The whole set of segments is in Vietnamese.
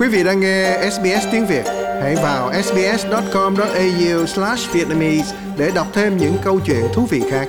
Quý vị đang nghe SBS tiếng Việt. Hãy vào sbs.com.au/vietnamese để đọc thêm những câu chuyện thú vị khác.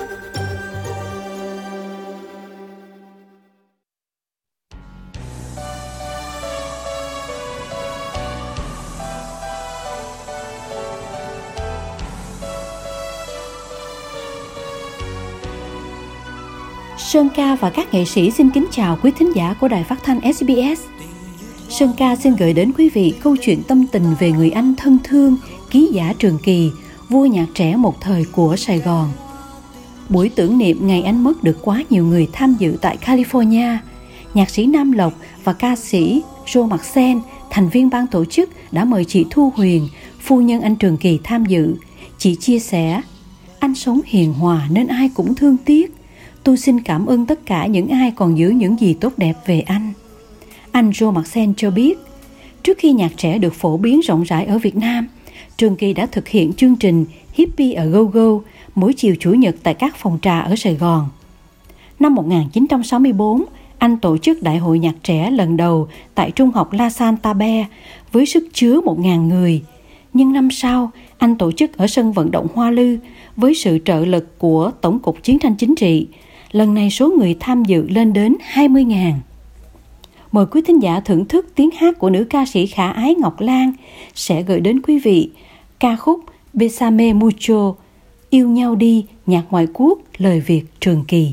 Sơn Ca và các nghệ sĩ xin kính chào quý thính giả của Đài Phát thanh SBS. Sơn Ca xin gửi đến quý vị câu chuyện tâm tình về người anh thân thương, ký giả Trường Kỳ, vua nhạc trẻ một thời của Sài Gòn. Buổi tưởng niệm ngày anh mất được quá nhiều người tham dự tại California. Nhạc sĩ Nam Lộc và ca sĩ Joe Marcel, thành viên ban tổ chức, đã mời chị Thu Huyền, phu nhân anh Trường Kỳ tham dự. Chị chia sẻ, anh sống hiền hòa nên ai cũng thương tiếc. Tôi xin cảm ơn tất cả những ai còn giữ những gì tốt đẹp về anh. Anh Joe Marcel cho biết, trước khi nhạc trẻ được phổ biến rộng rãi ở Việt Nam, Trường Kỳ đã thực hiện chương trình Hippie ở Go Go mỗi chiều Chủ nhật tại các phòng trà ở Sài Gòn. Năm 1964, anh tổ chức Đại hội nhạc trẻ lần đầu tại Trung học La Salle Taber với sức chứa 1.000 người. Nhưng năm sau, anh tổ chức ở sân vận động Hoa Lư với sự trợ lực của Tổng cục Chiến tranh Chính trị. Lần này số người tham dự lên đến 20.000. Mời quý thính giả thưởng thức tiếng hát của nữ ca sĩ khả ái Ngọc Lan sẽ gửi đến quý vị ca khúc Bésame Mucho, Yêu nhau đi, nhạc ngoại quốc, lời Việt Trường Kỳ.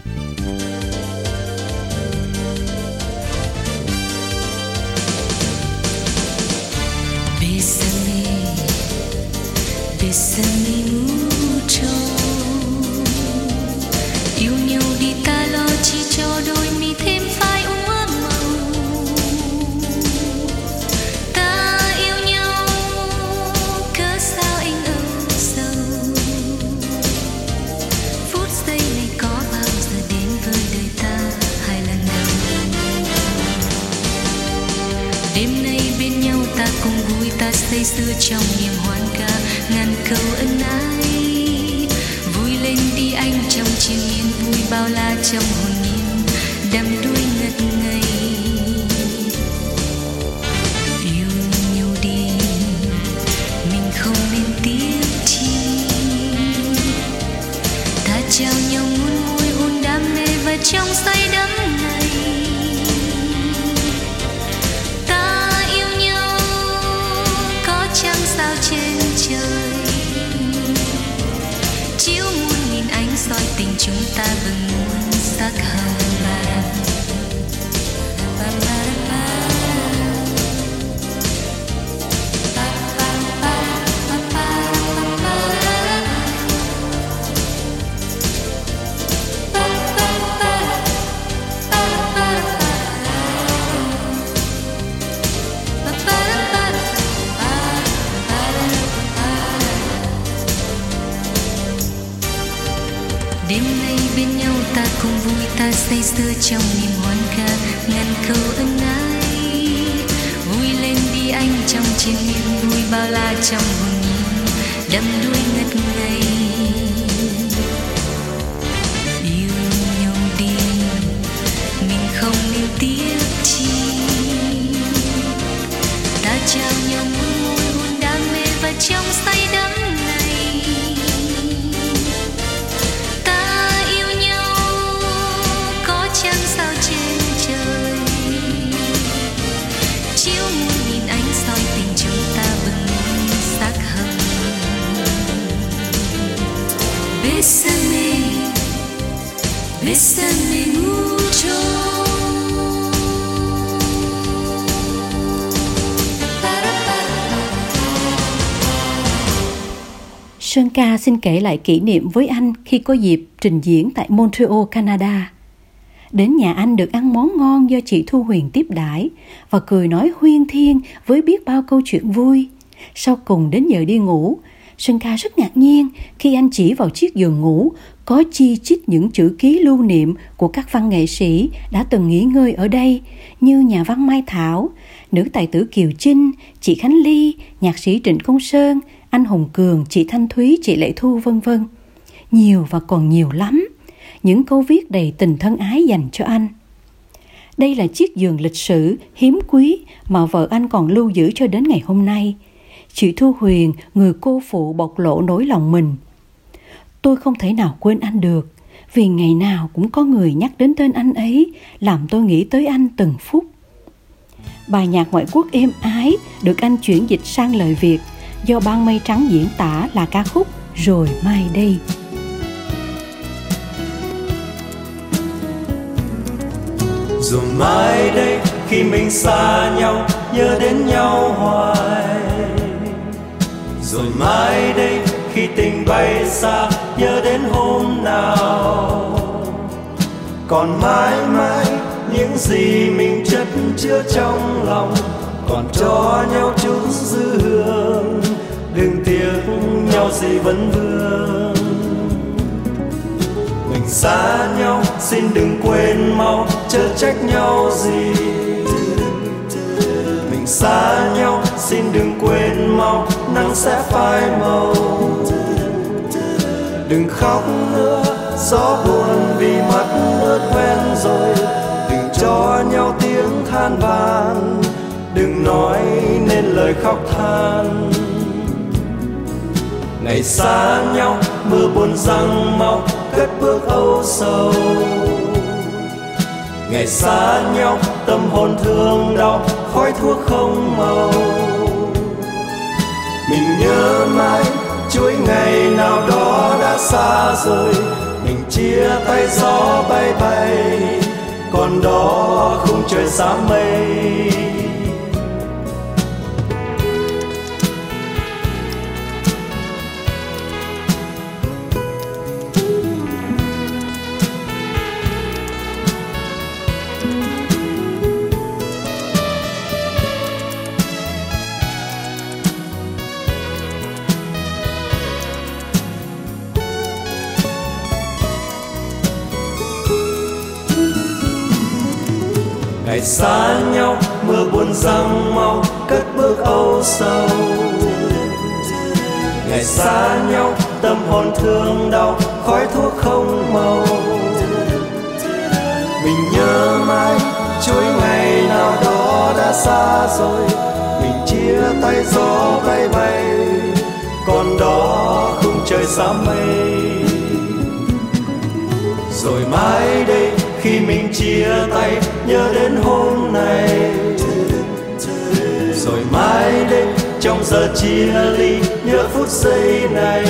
Bésame, bésame mucho. Yêu nhau đi ta lo chỉ cho đôi mi thêm phai ấm màu. Ta yêu nhau cớ sao anh âu sầu. Phút giây này có bao giờ đến với đời ta hai lần đầu. Đêm nay bên nhau ta cùng vui, ta say sưa trong niềm hoan ca ngàn câu ân ái. Vui lên đi anh trong chiều yên vui, bao la trong hồn nhiên đắm đuối ngất ngây. Yêu nhau đi, mình không nên tiếc chi. Ta trao nhau muôn môi hôn đam mê và trong say đắm này. Ta yêu nhau có chăng sao trên trời, chiếu muôn nghìn ánh soi tình chúng ta bừng muôn sắc hồng vàng. Đêm nay bên nhau ta cùng vui, ta say sưa trong niềm hoan ca ngàn câu ân ái. Vui lên đi anh trong chiều niềm vui, bao la trong hồn nhiên đắm đuối ngất ngây. Yêu nhau đi, mình không nên tiếc chi. Ta trao nhau muôn môi hôn đam mê và trong say đắm này. Chẳng sao trên trời, chiếu muôn nghìn ánh soi tình chúng ta bừng sắc hồng. Bésame, bésame mucho. Sơn Ca xin kể lại kỷ niệm với anh khi có dịp trình diễn tại Montreal, Canada. Đến nhà anh được ăn món ngon do chị Thu Huyền tiếp đãi và cười nói huyên thuyên với biết bao câu chuyện vui. Sau cùng đến giờ đi ngủ, Sơn Ca rất ngạc nhiên khi anh chỉ vào chiếc giường ngủ có chi chít những chữ ký lưu niệm của các văn nghệ sĩ đã từng nghỉ ngơi ở đây, như nhà văn Mai Thảo, nữ tài tử Kiều Chinh, chị Khánh Ly, nhạc sĩ Trịnh Công Sơn, anh Hùng Cường, chị Thanh Thúy, chị Lệ Thu, vân vân. Nhiều và còn nhiều lắm. Những câu viết đầy tình thân ái dành cho anh. Đây là chiếc giường lịch sử hiếm quý mà vợ anh còn lưu giữ cho đến ngày hôm nay. Chị Thu Huyền, người cô phụ bộc lộ nỗi lòng mình. Tôi không thể nào quên anh được, vì ngày nào cũng có người nhắc đến tên anh ấy, làm tôi nghĩ tới anh từng phút. Bài nhạc ngoại quốc êm ái được anh chuyển dịch sang lời Việt, do Ban Mây Trắng diễn tả là ca khúc Rồi Mai Đây. Rồi mai đây khi mình xa nhau, nhớ đến nhau hoài. Rồi mai đây khi tình bay xa, nhớ đến hôm nào. Còn mãi mãi những gì mình chất chứa trong lòng, còn cho nhau chút dư hương, đừng tiếc nhau gì vấn vương. Mình xa nhau xin đừng quên mau, chớ trách nhau gì. Mình xa nhau xin đừng quên mau, nắng sẽ phai màu. Đừng khóc nữa, gió buồn vì mắt ướt quen rồi. Đừng cho nhau tiếng than van, đừng nói nên lời khóc than. Ngày xa nhau, mưa buồn giăng mau, cất bước âu sầu. Ngày xa nhau, tâm hồn thương đau, khói thuốc không màu. Mình nhớ mãi chuỗi ngày nào đó đã xa rồi. Mình chia tay gió bay bay, còn đó khung trời xám mây. Ngày xa nhau, mưa buồn giăng mau, cất bước âu sầu. Ngày xa nhau, tâm hồn thương đau, khói thuốc không màu. Mình nhớ mãi chuỗi ngày nào đó đã xa rồi. Mình chia tay gió bay bay, còn đó khung trời xám mây. Rồi mai đây khi mình chia tay, nhớ đến hôm nay. Rồi mai đây trong giờ chia ly, nhớ phút giây này.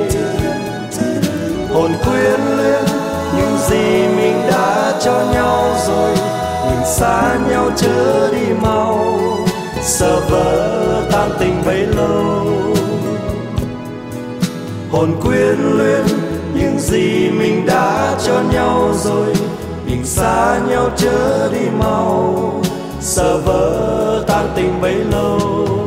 Hồn quyến luyến những gì mình đã cho nhau rồi. Mình xa nhau chớ đi mau, sợ vỡ tan tình bấy lâu. Hồn quyến luyến những gì mình đã cho nhau rồi. Mình xa nhau chớ đi mau, sợ vỡ tan tình bấy lâu.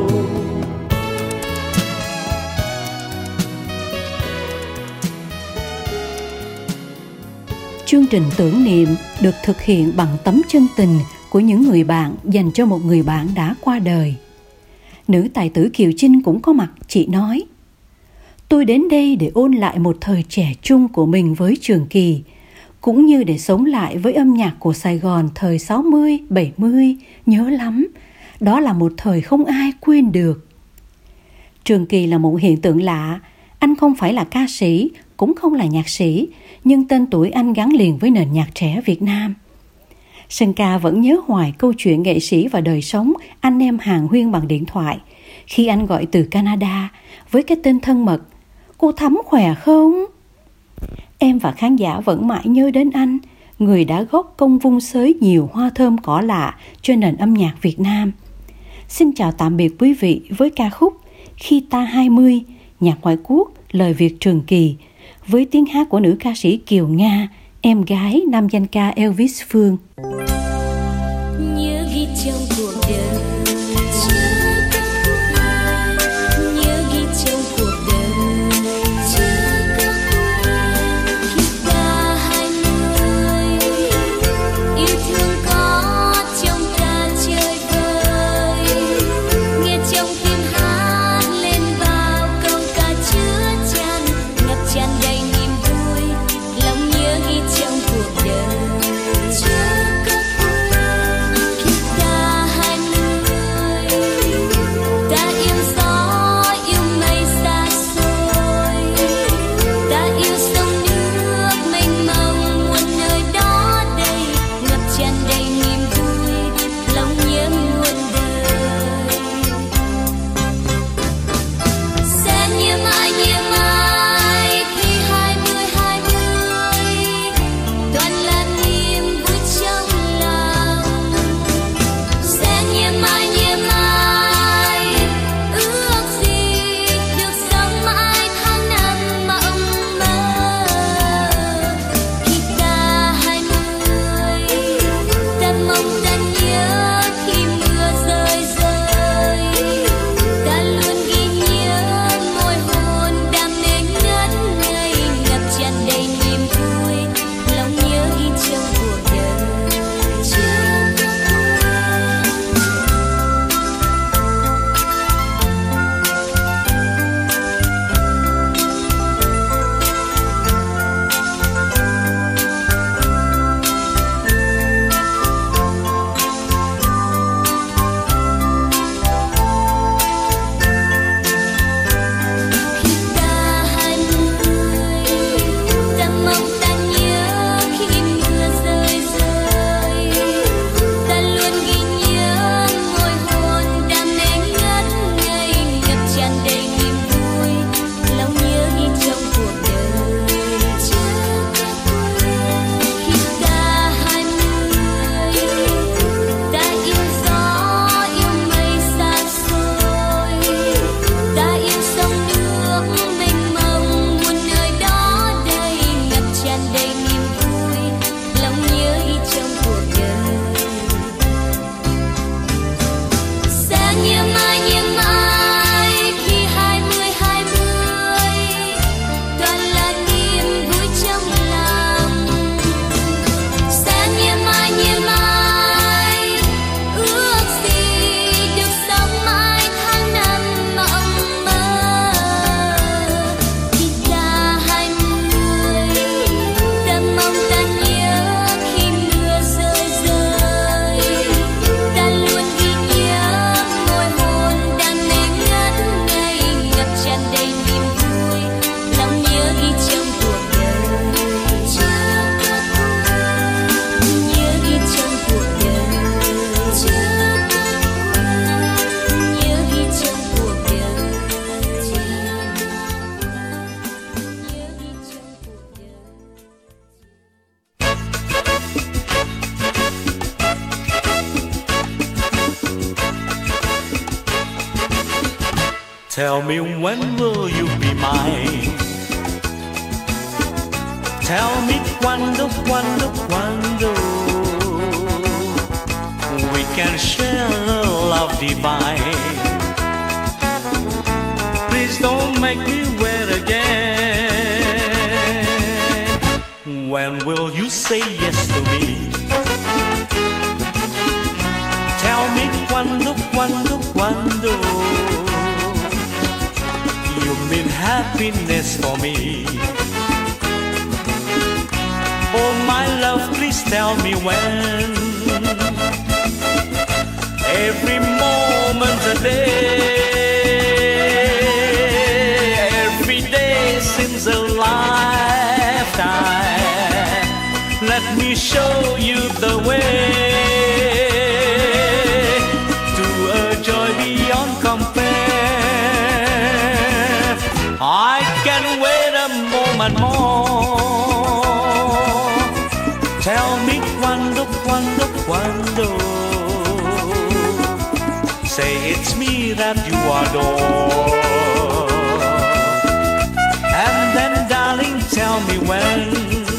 Chương trình tưởng niệm được thực hiện bằng tấm chân tình của những người bạn dành cho một người bạn đã qua đời. Nữ tài tử Kiều Chinh cũng có mặt, chị nói: Tôi đến đây để ôn lại một thời trẻ trung của mình với Trường Kỳ, cũng như để sống lại với âm nhạc của Sài Gòn thời 60, 70, nhớ lắm. Đó là một thời không ai quên được. Trường Kỳ là một hiện tượng lạ. Anh không phải là ca sĩ, cũng không là nhạc sĩ, nhưng tên tuổi anh gắn liền với nền nhạc trẻ Việt Nam. Sơn Ca vẫn nhớ hoài câu chuyện nghệ sĩ và đời sống anh em hàn huyên bằng điện thoại khi anh gọi từ Canada với cái tên thân mật: Cô Thắm khỏe không? Em và khán giả vẫn mãi nhớ đến anh, người đã góp công vun xới nhiều hoa thơm cỏ lạ cho nền âm nhạc Việt Nam. Xin chào tạm biệt quý vị với ca khúc Khi Ta 20, nhạc ngoại quốc, lời Việt Trường Kỳ, với tiếng hát của nữ ca sĩ Kiều Nga, em gái nam danh ca Elvis Phương. Nhớ ghi trong cuộc đời, Hãy subscribe Tell me when will you be mine? Tell me quando, quando, quando we can share love divine. Please don't make me wait again. When will you say yes to me? Tell me quando, quando, quando you mean happiness for me. Oh my love, please tell me when. Every moment a day, every day seems a lifetime. Let me show you the way to a joy beyond compare. I can wait a moment more. Tell me quando, quando, quando. Say it's me that you adore. And then darling tell me when.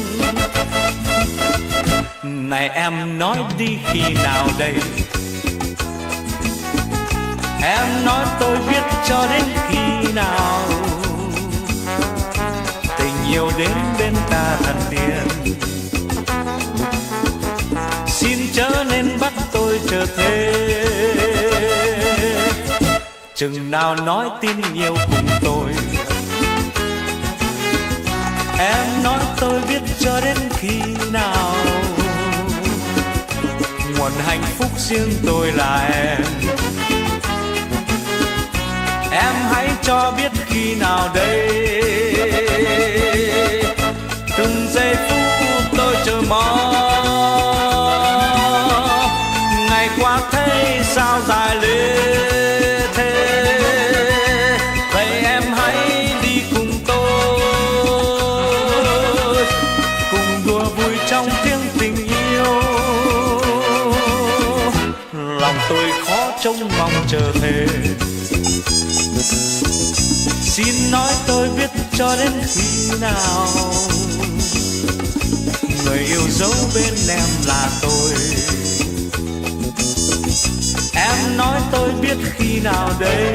Này em nói đi khi nào đây? Em nói tôi biết cho đến khi nào. Tình yêu đến bên ta thần tiên. Xin chớ nên bắt tôi chờ thế. Chừng nào nói tin yêu cùng tôi. Em nói tôi biết cho đến khi nào. Nguồn hạnh phúc riêng tôi là em. Em hãy cho biết khi nào đây. Từng giây phút tôi chờ mong. Ngày qua thấy sao dài lên thế. Vậy em hãy đi cùng tôi. Cùng đùa vui trong tiếng tình yêu. Lòng tôi khó trông mong chờ thế. Xin nói tôi biết cho đến khi nào. Người yêu dấu bên em là tôi. Em nói tôi biết khi nào đây.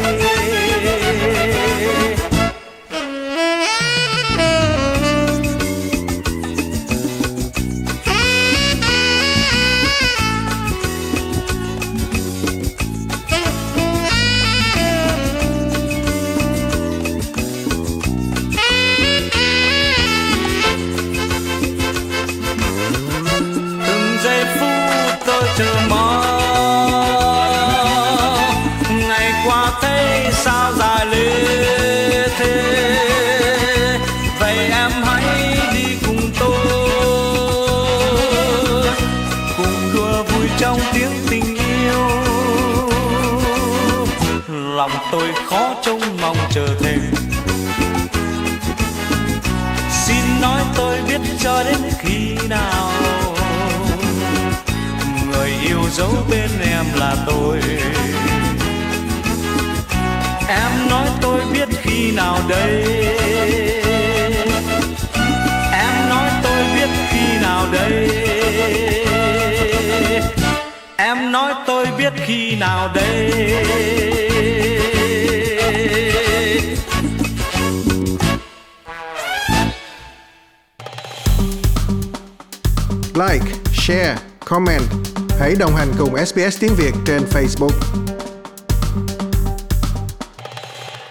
Từng giây phút tôi chờ mong. Ngày qua thấy sao dài lê thế. Vậy em hãy đi cùng tôi. Cùng đùa vui trong tiếng tình yêu. Lòng tôi khó trông mong chờ thêm. Xin nói tôi biết cho đến khi nào. Người yêu dấu bên em là tôi. Em nói tôi biết khi nào đây. Em nói tôi biết khi nào đây. Em nói tôi biết khi nào đây. Like, share, comment. Hãy đồng hành cùng SBS tiếng Việt trên Facebook.